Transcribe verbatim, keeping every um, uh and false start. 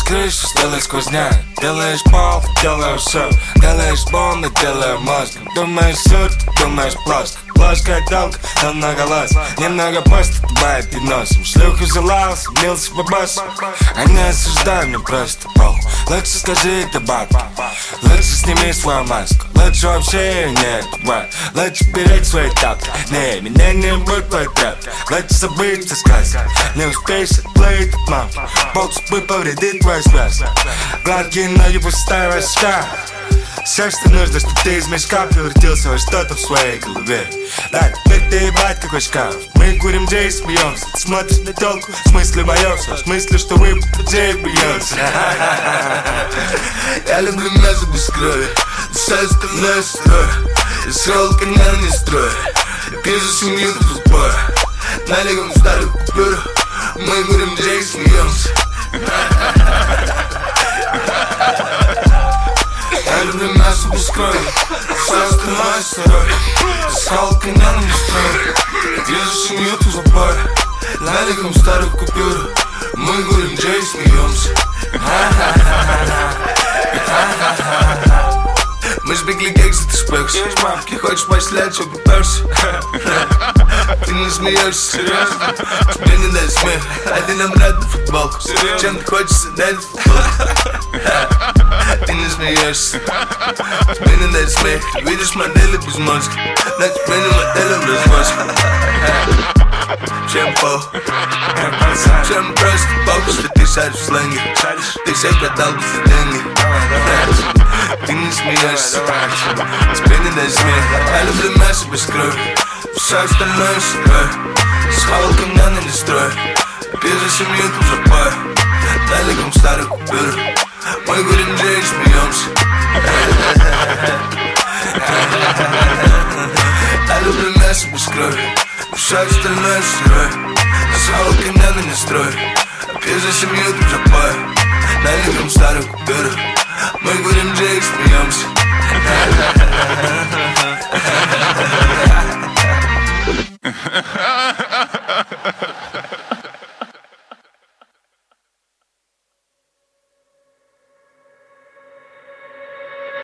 крышу, сделай сквозняк. Делаешь пол, делаю все. Делаешь бомбы, делаю мозг. Думаешь суд, думаешь плоско. Плоская толка, намного лаз. Немного пост, бывает и носом. Шлюху залался, мился по боссу. А не осуждай меня просто, пол. Лучше скажи это баб. Лучше сними свою маску. Лучше вообще не бывает. Лучше беречь свои тапки. Не, меня не будет твой трап. Лучше забыть сказки. Не успеешь отплыть от мам. Бог судьбы повредит твою связь. Гладкие ноги, пустая башка. Все, что нужно, чтобы ты из мешка превратился во что-то в своей голове. Да, теперь ты ебать какой шкаф. Мы курим джей, смеемся. Ты смотришь на телку, в смысле боешься. В смысле, что вы джей бьется. Я люблю мясо без крови. Все остальное строй. Я срал коня не строй. Пью за семью до футбола. Налегаем старую купюру. Мы курим джей, смеемся. Я люблю мясо без крови. Все остальное сырое. Срал коня, но не строй. Пью за семью до футбола. Налегаем старую купюру. Мы курим джей, смеемся. Мы сбегли кексы, ты шпекся. Хочешь пошлять, что попёрся? Ты не смеешься, серьезно? Тебе не дай смех. Один обратно футболку. Чем ты хочешь дать футболку? Ты не смеешься. Тебе не дай смех. Ты видишь модели без мозга. Но тебе не модели в развозке. Чем пол? Чем просто похуй, что ты шаришь в сленге. Ты всех продал бы за деньги. Ты не смеешься. Тебе не дай смех. Я люблю мясо без крови. Все остальное сырое. Схавал коня, но не строй. Пью за семью, тут запой. Налегаем старую купюру. Мы курим джей, смеемся.